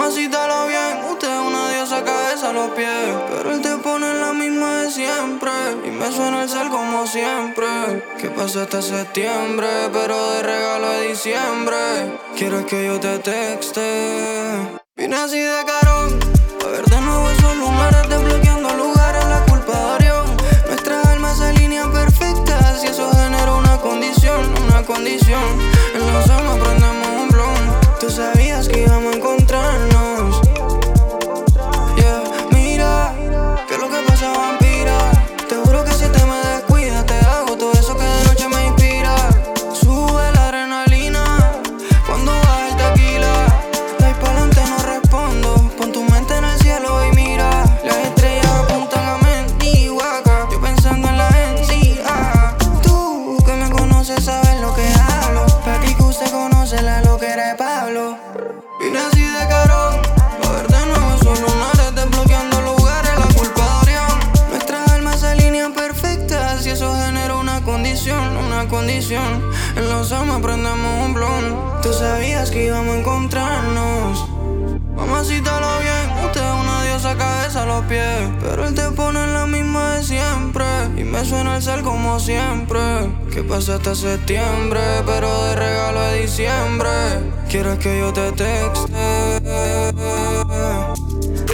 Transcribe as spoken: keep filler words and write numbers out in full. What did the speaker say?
Mamacita lo bien, usted es una diosa cabeza a los pies. Pero él te pone la misma de siempre y me suena el cel como siempre. ¿Qué pasó hasta septiembre? Pero de regalo de diciembre quieres que yo te texte. Vine así de carón a ver de nuevo esos lunares, desbloqueando lugares, la culpa de Orión. Nuestras almas se alinean perfectas y eso genera una condición, una condición. En los ojos prendemos un blon. Tú sabías que íbamos a encontrarnos. Yeah, mira, que lo que pasa, vampira. Te juro que si te me descuidas te hago todo eso que de noche me inspira. Sube la adrenalina cuando baja el tequila. De ahí pa'lante no respondo. Pon tu mente en el cielo y mira. Las estrellas apuntan a Mendihuaca. Yo pensando en la N C A. Tú que me conoces sabes lo que hablo. Pa' ti que usted conoce la loquera de Pablo. Vine así de carón a ver de nuevo esos lunares, desbloqueando lugares, la culpa de Orión. Nuestras almas se alinean perfectas y eso genera una condición, una condición. En los almas prendemos un blon. Tú sabías que íbamos a encontrarnos. Mamacita lo bien, usted es una diosa cabeza a los pies. Pero él te pone la misma de siempre y me suena el cel como siempre. ¿Qué pasa hasta septiembre? Pero de regalo de diciembre quieres que yo te texte.